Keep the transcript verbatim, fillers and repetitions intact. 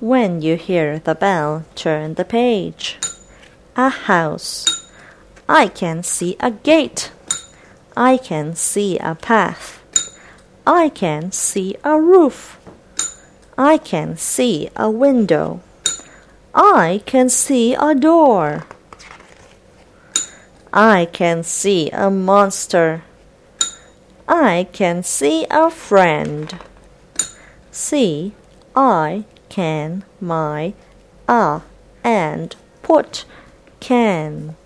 When you hear the bell, turn the page. A house. I can see a gate. I can see a path. I can see a roof. I can see a window. I can see a door. I can see a monster. I can see a friend. See, I can, my, a, and, put, can.